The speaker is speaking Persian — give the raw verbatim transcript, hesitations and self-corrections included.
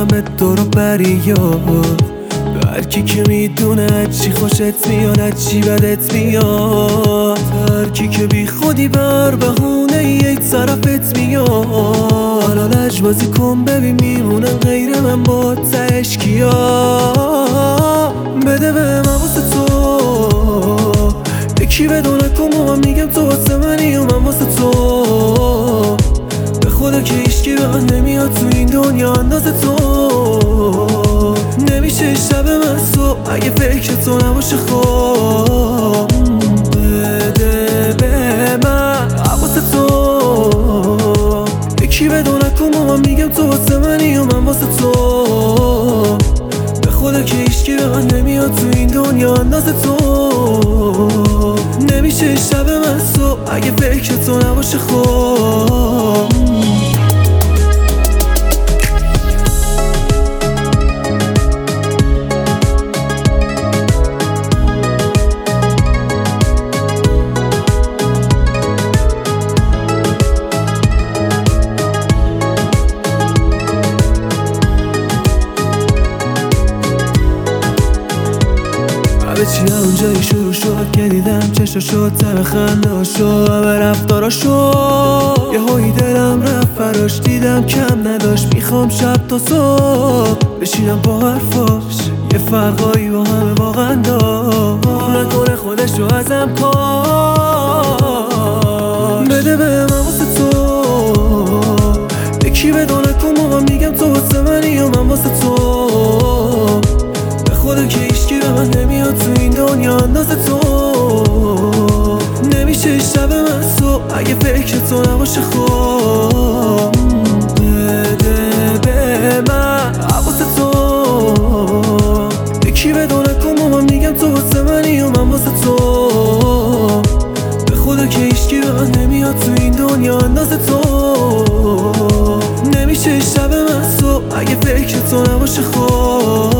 میکنم به دور و بریاد، به هر کی که میدونه چی خوشت میاد از چی بدت میاد، هر کی که بی خودی بر بهونه یک طرفت میاد. حالا لجبازی کن ببین میمونم غیر من با تهش کیا. بده به من واسه تو یکی بدونه کن با من میگم تو واسه منی و من واسه تو. به خدا که هیچکی به من نمیاد تو این دنیا انداز تو. نمیشه شب من صبح اگه فکر تو نباشه خوب. بده به من واسه تو یکی بدونه کن با من میگم تو واسه منی و من واسه تو. به خدا که هیچکی به من نمیاد تو این دنیا انداز تو. نمیشه شب من صبح اگه فکر تو نباشه خوب. همه چی اونجایی شروع شد که دیدم چشاشو تم خنداشو همه رفتاراشو. یه هایی دلم رفت فراش دیدم کم نداشت. میخوام شب تا صبح بشینم با حرفاش یه فرقایی با همه واقعا داشت. نکنه خودشو ازم کن. بده به من واسه تو یکی بدونه کن با من میگم تو واسه منی و من واسه تو. به خدا که هیچکی به من نمیاد تو این دنیا انداز تو. نمیشه شب من صبح اگه فکر تو نباشه خوب. بده به من واسه تو یکی بدونه کن با من میگم تو واسه منی و من واسه تو. به خدا که هیچکی به من نمیاد تو این دنیا انداز تو. نمیشه شب من صبح اگه فکر تو نباشه خوب.